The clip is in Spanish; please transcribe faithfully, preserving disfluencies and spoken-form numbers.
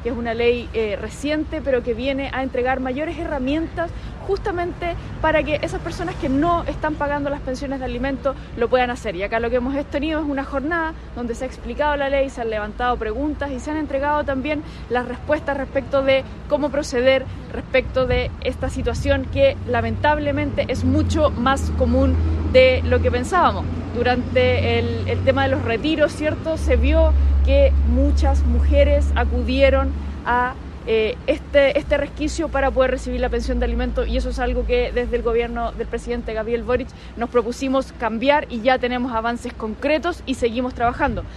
que es una ley eh, reciente, pero que viene a entregar mayores herramientas justamente para que esas personas que no están pagando las pensiones de alimentos lo puedan hacer. Y acá lo que hemos tenido es una jornada donde se ha explicado la ley, se han levantado preguntas y se han entregado también las respuestas respecto de cómo proceder respecto de esta situación que lamentablemente es mucho más común de lo que pensábamos. Durante el, el tema de los retiros, ¿cierto? Se vio que muchas mujeres acudieron a eh, este, este resquicio para poder recibir la pensión de alimentos, y eso es algo que desde el gobierno del presidente Gabriel Boric nos propusimos cambiar y ya tenemos avances concretos y seguimos trabajando.